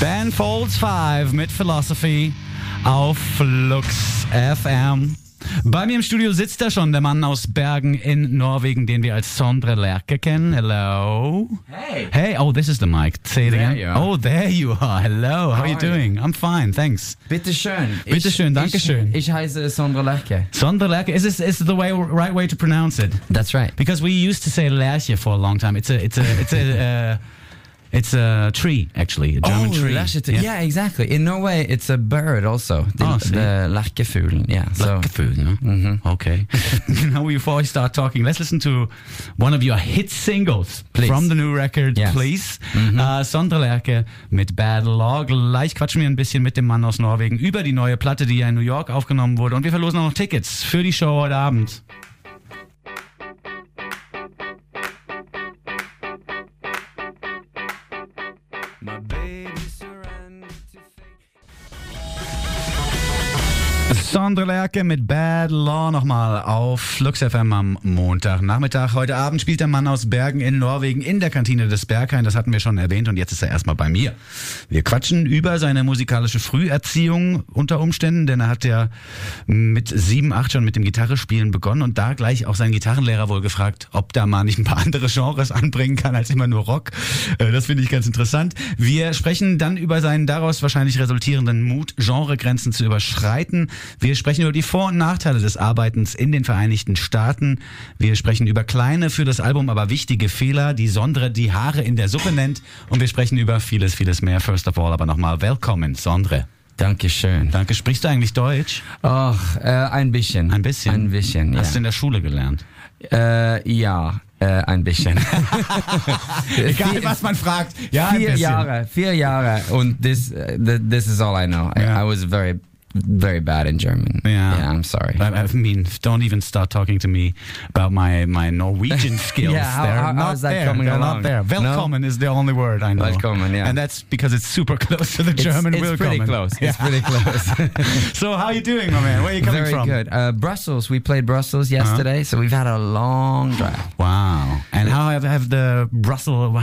Ben Folds 5 mit Philosophy auf Flux FM. Bei mir im Studio sitzt da schon der Mann aus Bergen in Norwegen, den wir als Sondre Lerche kennen. Hello. Hey. Hey, oh, this is the mic. Say it again. There you are. Oh, there you are. Hello. How are you doing? I'm fine, thanks. Bitteschön. Bitteschön, dankeschön. Ich heiße Sondre Lerche. Sondre Lerche, is the right way to pronounce it? That's right. Because we used to say Lerche for a long time. It's a tree, actually, a German tree. Lerche. Yeah, exactly. In Norway, it's a bird also. The Lerkefuglen. Yeah. Lerkefuglen. Mm-hmm. Okay. Now, before we start talking, let's listen to one of your hit singles from the new record, please. Mm-hmm. Sondre Lerche mit Bad Law. Gleich quatschen wir ein bisschen mit dem Mann aus Norwegen über die neue Platte, die ja in New York aufgenommen wurde. Und wir verlosen auch noch Tickets für die Show heute Abend. Sondre Lerche mit Bad Law nochmal auf Flux FM am Montagnachmittag. Heute Abend spielt der Mann aus Bergen in Norwegen in der Kantine des Berghain. Das hatten wir schon erwähnt und jetzt ist er erstmal bei mir. Wir quatschen über seine musikalische Früherziehung unter Umständen, denn er hat ja mit 7, 8 schon mit dem Gitarrespielen begonnen und da gleich auch seinen Gitarrenlehrer wohl gefragt, ob da mal nicht ein paar andere Genres anbringen kann als immer nur Rock. Das finde ich ganz interessant. Wir sprechen dann über seinen daraus wahrscheinlich resultierenden Mut, Genregrenzen zu überschreiten. Wir sprechen über die Vor- und Nachteile des Arbeitens in den Vereinigten Staaten. Wir sprechen über kleine, für das Album aber wichtige Fehler, die Sondre die Haare in der Suppe nennt. Und wir sprechen über vieles, vieles mehr. First of all aber nochmal willkommen, Sondre. Dankeschön. Danke. Sprichst du eigentlich Deutsch? Ach, ein bisschen. Ein bisschen? Ein bisschen, ja. Hast du in der Schule gelernt? Ja. Ein bisschen. Egal, was man fragt. Ja, 4 Jahre. 4 Jahre. Und this is all I know. I was very bad in German. Yeah, I'm sorry. I mean, don't even start talking to me about my Norwegian skills. How is that coming along? Not there. Willkommen is the only word I know. Willkommen, yeah. And that's because it's super close to the German willkommen. It's pretty close. Yeah. It's pretty close. So how are you doing, my man? Where are you coming from? Very good. Brussels. We played Brussels yesterday, so we've had a long drive. Wow. And how have the Brussels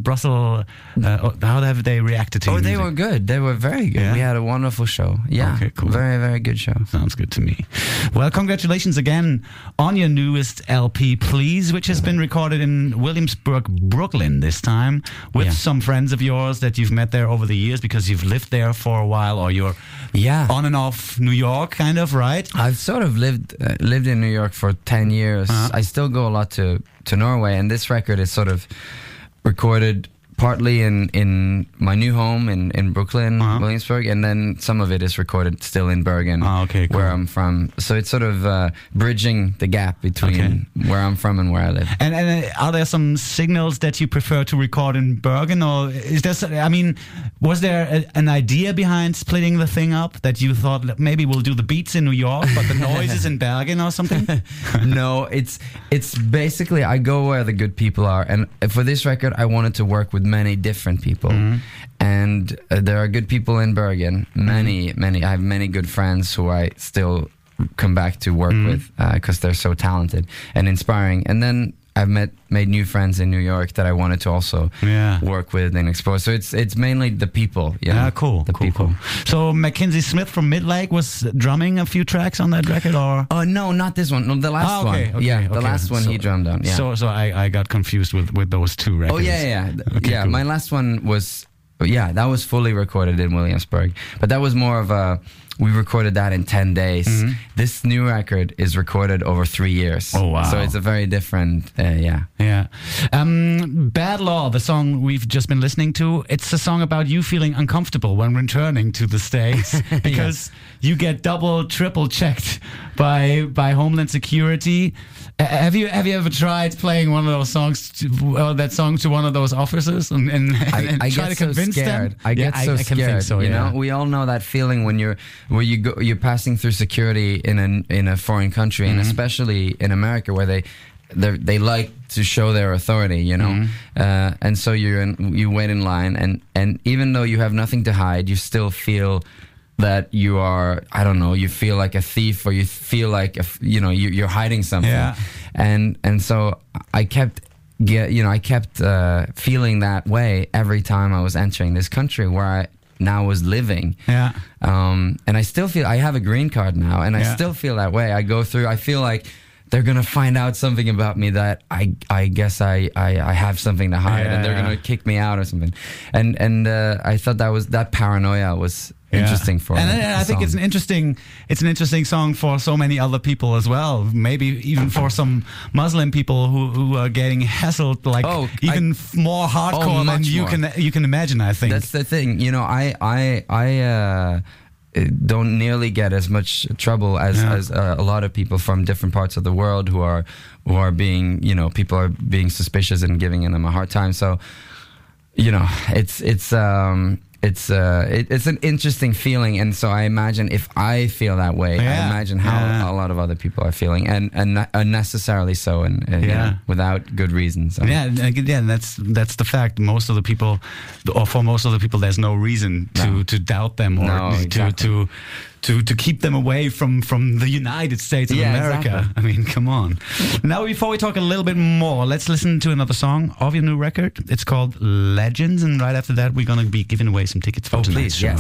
how have they reacted to you? Oh, they were good. They were very good. Yeah? We had a wonderful show. Yeah. Okay, cool. Very, very good show. Sounds good to me. Well, congratulations again on your newest LP, Please, which has been recorded in Williamsburg, Brooklyn this time with some friends of yours that you've met there over the years because you've lived there for a while, or you're on and off New York, kind of, right? I've sort of lived in New York for 10 years. I still go a lot to Norway, and this record is sort of recorded partly in my new home in Brooklyn, Williamsburg, and then some of it is recorded still in Bergen, where I'm from. So it's sort of bridging the gap between where I'm from and where I live. And are there some signals that you prefer to record in Bergen, or is there? I mean, was there an idea behind splitting the thing up that you thought maybe we'll do the beats in New York, but the noise is in Bergen or something? No, it's basically I go where the good people are, and for this record I wanted to work with many different people, and there are good people in Bergen. Many. I have many good friends who I still come back to work with because they're so talented and inspiring. And then I've made new friends in New York that I wanted to also work with and explore. So it's mainly the people. Cool. Cool. So Mackenzie Smith from Midlake was drumming a few tracks on that record, or? Oh no, not this one. No, the last one. The last one he drummed on. Yeah. So I got confused with those two records. Oh yeah. Cool. My last one was that was fully recorded in Williamsburg, but that was more of we recorded that in 10 days. This new record is recorded over 3 years. Oh, wow. So it's a very different, Yeah. Bad Law, the song we've just been listening to, it's a song about you feeling uncomfortable when returning to the States because you get double, triple checked by Homeland Security. Have you ever tried playing one of those songs, that song to one of those officers and I try to convince them? I get so scared. Can think so, you know, we all know that feeling when you're passing through security in a foreign country, and especially in America where they like to show their authority, you know, and so you wait in line, and even though you have nothing to hide, you still feel that you are, I don't know, you feel like a thief, or you feel like you're hiding something, and so I kept feeling that way every time I was entering this country where now was living. Yeah. And I still feel I have a green card now, and I still feel that way. I go through. I feel like they're gonna find out something about me that I guess I have something to hide, and they're gonna kick me out or something. And I thought that paranoia was interesting for me. And I think it's an interesting song for so many other people as well. Maybe even for some Muslim people who are getting hassled like more hardcore than you can imagine. I think that's the thing. You know, I don't nearly get as much trouble as a lot of people from different parts of the world who are being, you know, people are being suspicious and giving them a hard time. So, you know, it's an interesting feeling, and so I imagine if I feel that way, I imagine how a lot of other people are feeling, and unnecessarily so, and you know, without good reasons. So. Yeah, again, that's the fact. Most of the people, or for most of the people, there's no reason to doubt them or to keep them away from the United States of America. Exactly. I mean, come on. Now, before we talk a little bit more, let's listen to another song of your new record. It's called Legends, and right after that, we're going to be giving away some tickets for tonight's show.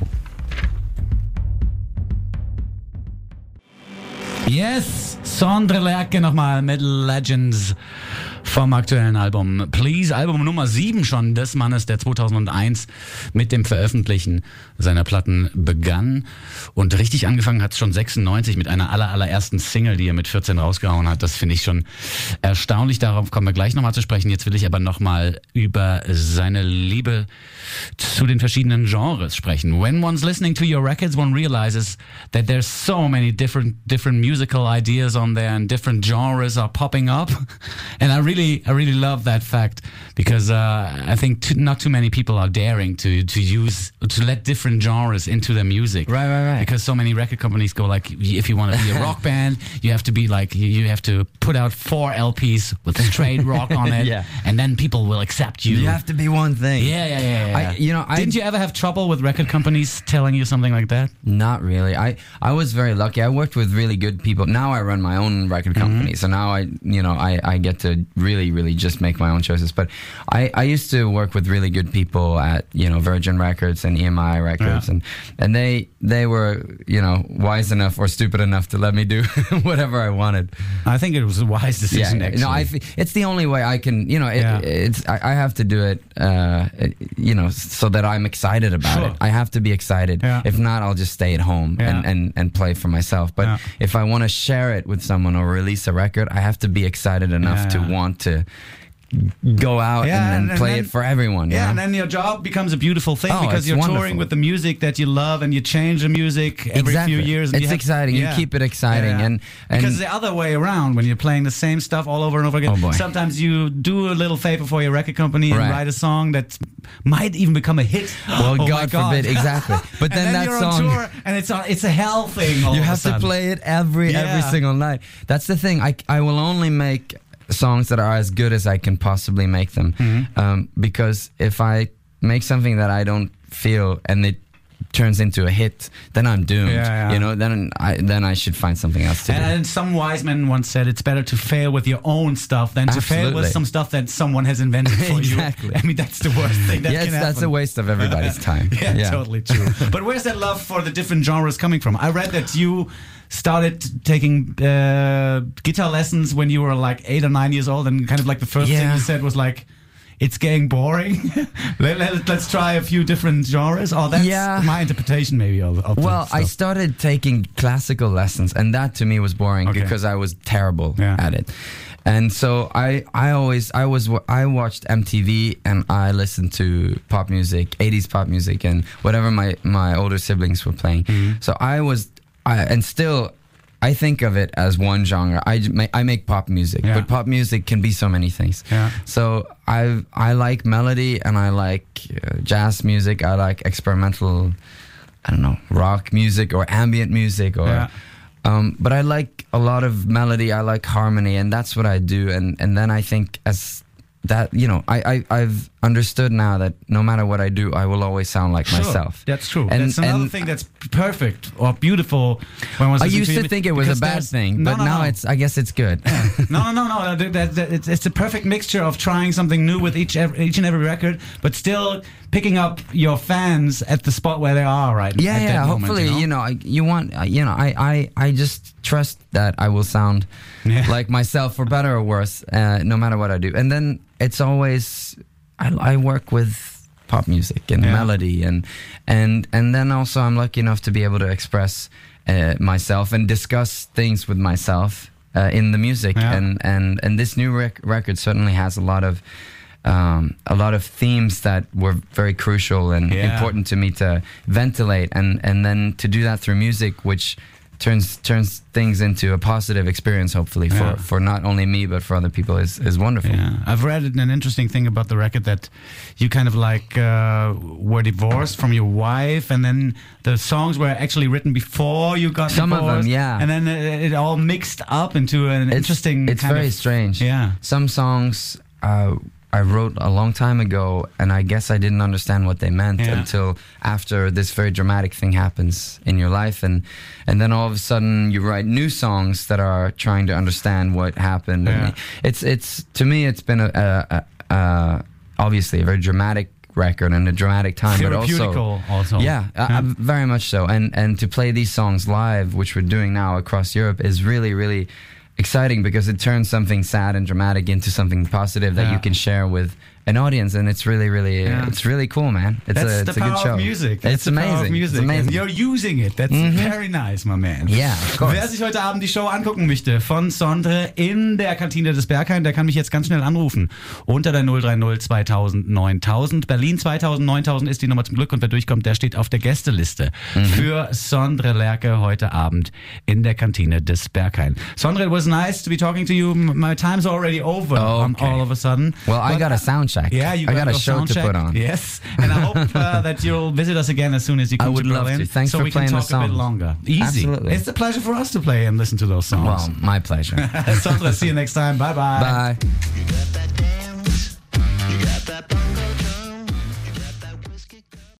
Yes, Sondre Lerche nochmal mit Legends vom aktuellen Album Please, Album Nummer 7 schon des Mannes, der 2001 mit dem Veröffentlichen seiner Platten begann. Und richtig angefangen hat es schon 96 mit einer allerersten Single, die er mit 14 rausgehauen hat. Das finde ich schon erstaunlich. Darauf kommen wir gleich nochmal zu sprechen. Jetzt will ich aber nochmal über seine Liebe zu den verschiedenen Genres sprechen. When one's listening to your records, one realizes that there's so many different musical ideas on there, and different genres are popping up. And I really love that fact, because I think not too many people are daring to let different genres into their music. Right. Because so many record companies go like, if you want to be a rock band, you have to be like, you have to put out 4 LPs with straight rock on it, and then people will accept you. You have to be one thing. Yeah. Didn't you ever have trouble with record companies telling you something like that? Not really. I was very lucky. I worked with really good people. Now I run my own record company, so now I get to really just make my own choices. But I used to work with really good people at Virgin Records and EMI Records, and they were wise enough or stupid enough to let me do whatever I wanted. I think it was a wise decision. Actually. No, it's the only way I can. I have to do it. So that I'm excited about it. I have to be excited. Yeah. If not, I'll just stay at home and play for myself. But if I want to share it with someone or release a record, I have to be excited enough to want to go out and play it for everyone. And then your job becomes a beautiful thing, because you're touring with the music that you love, and you change the music every few years. It's exciting. You keep it exciting. And because the other way around, when you're playing the same stuff all over and over again, sometimes you do a little favor for your record company and write a song that might even become a hit. Well, God forbid, exactly. But then that you're song, on tour, and it's a hell thing. You have to play it every single night. That's the thing. I will only make songs that are as good as I can possibly make them, because if I make something that I don't feel and it turns into a hit, then I'm doomed. Then I should find something else to do. And some wise man once said it's better to fail with your own stuff than to fail with some stuff that someone has invented for you. I mean, that's the worst thing that can happen. That's a waste of everybody's time. Totally true. But where's that love for the different genres coming from? I read that you started taking guitar lessons when you were like 8 or 9 years old, and kind of like the first thing you said was like, it's getting boring. Let's try a few different genres. Oh, that's my interpretation maybe of Well, I started taking classical lessons, and that to me was boring because I was terrible at it. And so I watched MTV, and I listened to pop music, 80s pop music, and whatever my older siblings were playing. So I think of it as one genre. I make pop music, but pop music can be so many things. So I like melody, and I like jazz music. I like experimental, rock music or ambient music, or but I like a lot of melody. I like harmony, and that's what I do. And then I think as that, I've understood now that no matter what I do, I will always sound like myself. That's true. And that's another thing that's perfect or beautiful when I was I listening used to you, think it was a because bad there's- thing, No, but no, now no. I guess it's good. No. It's a perfect mixture of trying something new with each and every record, but still picking up your fans at the spot where they are right at Yeah. that moment, Hopefully, I just trust that I will sound like myself, for better or worse, no matter what I do. And then it's always I work with pop music and melody, and then also I'm lucky enough to be able to express myself and discuss things with myself in the music, and this new record certainly has a lot of themes that were very crucial and important to me to ventilate, and then to do that through music, which turns things into a positive experience, hopefully, for not only me but for other people, is wonderful. Yeah, I've read an interesting thing about the record that you kind of like were divorced from your wife, and then the songs were actually written before you got Some divorced. of them, yeah. And then it all mixed up into an interesting. It's kind very of, strange. Yeah. Some songs I wrote a long time ago, and I guess I didn't understand what they meant until after this very dramatic thing happens in your life, and then all of a sudden you write new songs that are trying to understand what happened. Yeah. And it's to me it's been a obviously a very dramatic record and a dramatic time, but also. Very much so. And to play these songs live, which we're doing now across Europe, is really, really exciting, because it turns something sad and dramatic into something positive that you can share with an audience, and it's really, really, it's really cool, man. It's That's it's the a good power show. of music. That's It's the amazing. power of music. It's amazing. And you're using it. That's very nice, my man. Yeah, of course. Wer sich heute Abend die Show angucken möchte von Sondre in der Kantine des Berghain, der kann mich jetzt ganz schnell anrufen. Unter der 030 2000 9000. Berlin 2000 9000 ist die Nummer zum Glück, und wer durchkommt, der steht auf der Gästeliste für Sondre Lerche heute Abend in der Kantine des Berghain. Sondre, it was nice to be talking to you. My time's already over all of a sudden. Well, I got a sound check. Yeah, you I got a show sound to check. put on. Yes, and I hope that you'll visit us again as soon as you come I would to love Berlin. to. Thanks so for we can playing the talk a bit songs. longer. Easy. Absolutely. It's a pleasure for us to play and listen to those songs. Well, my pleasure. Sondre, see you next time. Bye-bye. Bye.